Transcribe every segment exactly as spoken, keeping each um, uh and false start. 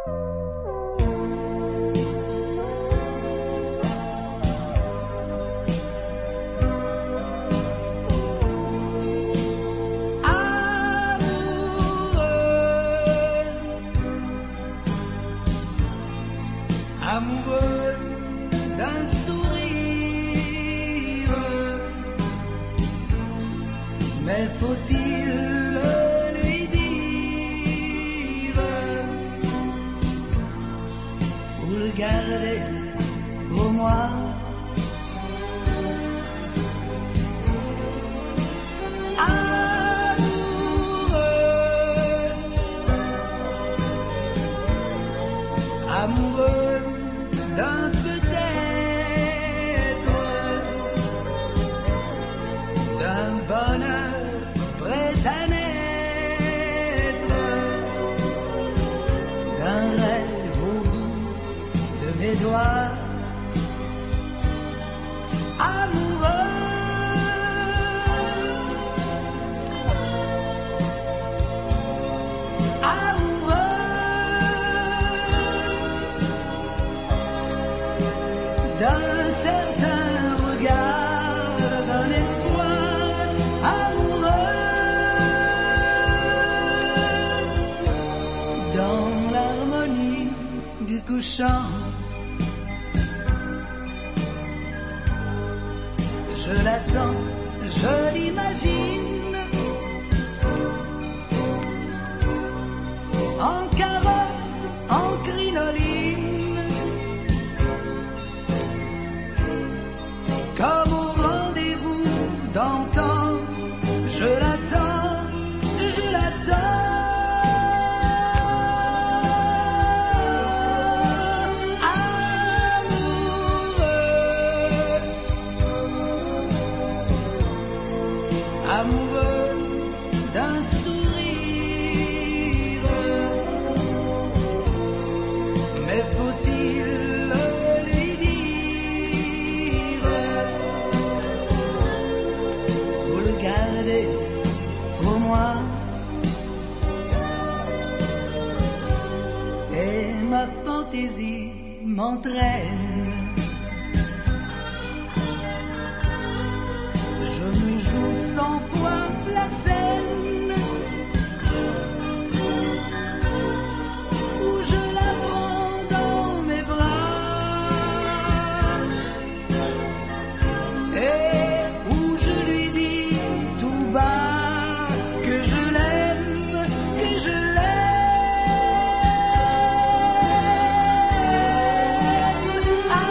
Amoureux d'un sourire, mais faut-il le lui dire ou le garder pour moi? Amoureux, amoureux d'un peut-être, d'un bonheur prêt à naître, d'un rêve au bout de mes doigts. Amoureux, d'un certain regard, d'un espoir amoureux, dans l'harmonie du couchant. Je l'attends, je l'imagine, en carrosse, en crinoline, comme au rendez-vous d'antan. Je l'attends, je l'attends. Amoureux, amoureux d'un sourire, mais faut-il le lui dire ou le garder pour moi? Et ma fantaisie m'entraîne, je me joue cent fois la scène où je la prends dans mes bras et où je lui dis tout bas que je l'aime, que je l'aime.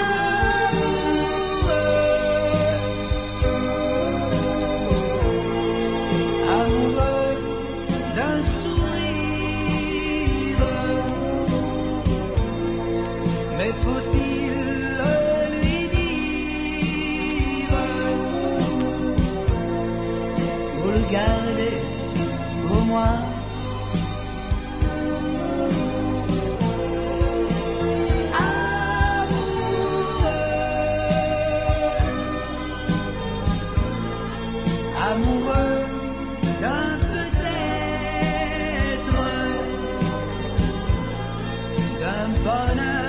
Amoureux, amoureux d'un sourire, mais faut-il le lui dire ou le garder pour moi? Amoureux, amoureux d'un peut-être, d'un bonheur